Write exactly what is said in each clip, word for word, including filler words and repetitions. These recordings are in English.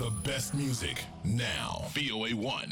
The best music now. V O A one.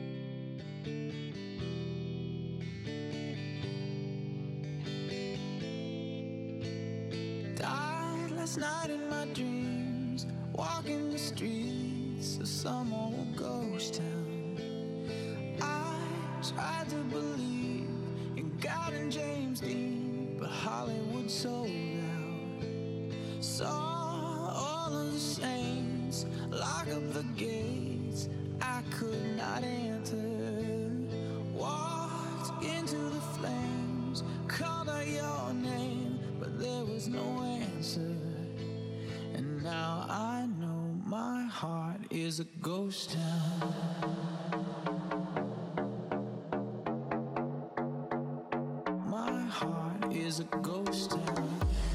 Died last night in my dreams, walking the streets of some old ghost town. I tried to believe in God and James Dean, but Hollywood sold out. Saw all of the saints lock up the gates I could not enter. Walked into the flames, called out your name, but there was no answer. And now I know my heart is a ghost town. My heart is a ghost town.